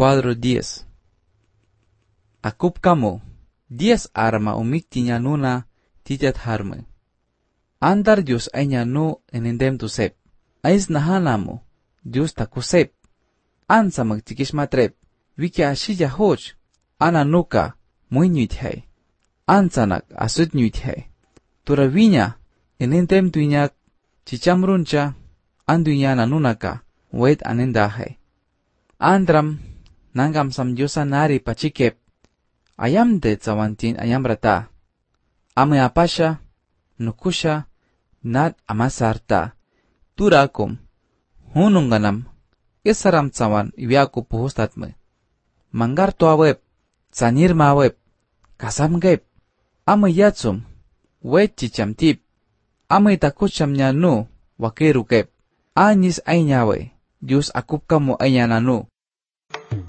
Cuadro 10. Akup kamu, 10 arma umiktinya nuna titat harme. Andar Dios ainya nu enendem tu sep. Ais nahanamu, Dios taku sep. Ansa magtikis matrep, wiki ashija hoj. Ana nuka, muy nyuit hai. Ansanak asut nyuit hai. Turawinya, enendem tuinyak, chichamruncha, anduinya nanunaka, wait anenda hai. Andram, nangam sam Diosa nari pachikep. Ayam de tsawantin ayam rata. Ame apasha, nukusha, nat amasarta. Turakum, hununganam, esaram tsawan iwiaku puhustatme. Manggar toaweb, tsanir maweb, kasam geb. Ame yatsum, wet chicham tip. Ame takucham nyanu, wakeru kep. Anyis ainyawe, Dios akup kamu ainya nanu.